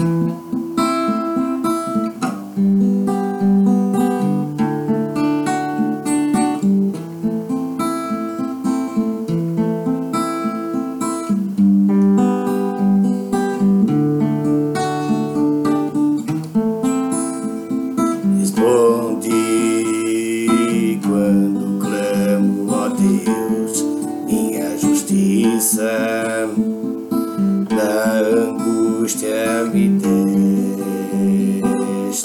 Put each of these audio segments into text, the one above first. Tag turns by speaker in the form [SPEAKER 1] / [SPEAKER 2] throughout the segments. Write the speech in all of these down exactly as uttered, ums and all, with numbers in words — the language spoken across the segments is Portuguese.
[SPEAKER 1] Respondi quando clamo, ó Deus, minha justiça. Da angústia me deste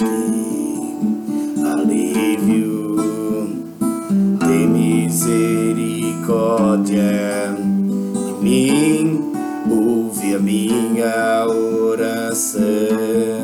[SPEAKER 1] alívio, tem misericórdia de mim, ouve a minha oração.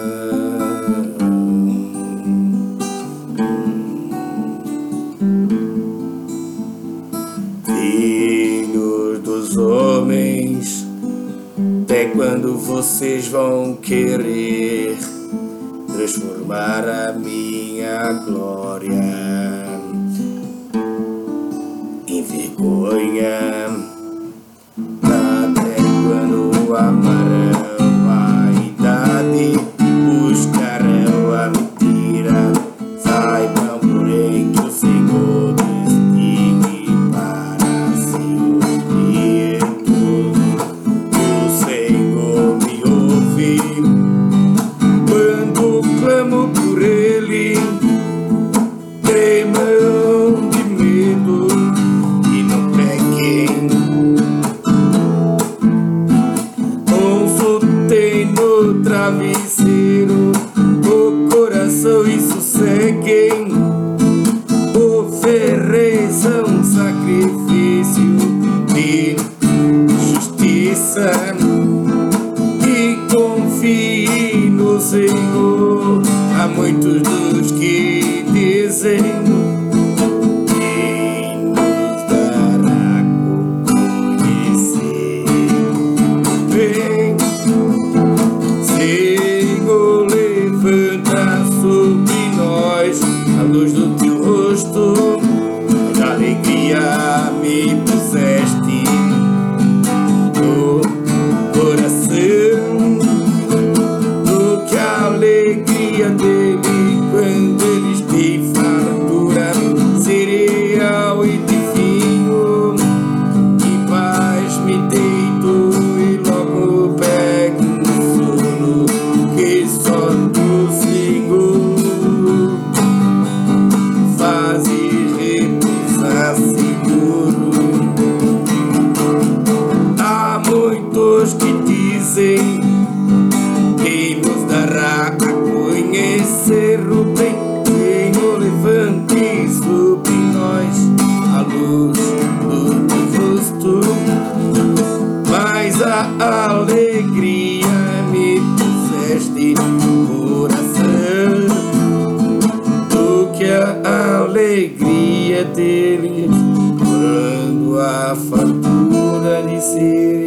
[SPEAKER 1] Filhos dos homens, até quando vocês vão querer transformar a minha glória em vergonha? Até quando amarão a idade, buscarão a mentira? Saibam, porém, que o Senhor desdigue para se ouvir. O Senhor me ouve quando clamo por Ele. Tremam de medo e não pequem. Consultem no travesseiro o coração e sosseguem. Ofereçam um sacrifício de justiça e confie no Senhor. Há muitos dos que dizem: quem nos dará a conhecer? Vem, Senhor, levanta sobre nós a luz do teu rosto. De alegria me puseste no coração, do que a alegria dele quando eles têm fartura, cereal e de vinho. Em paz me deito e logo pego um sono, que só do Senhor fazes repousar seguro. Há muitos que dizem: quem nos dará a conhecer o bem? Senhor, levante sobre nós a luz do teu rosto. Mas a alegria me puseste no coração, do que a alegria deles quando a fartura de ser.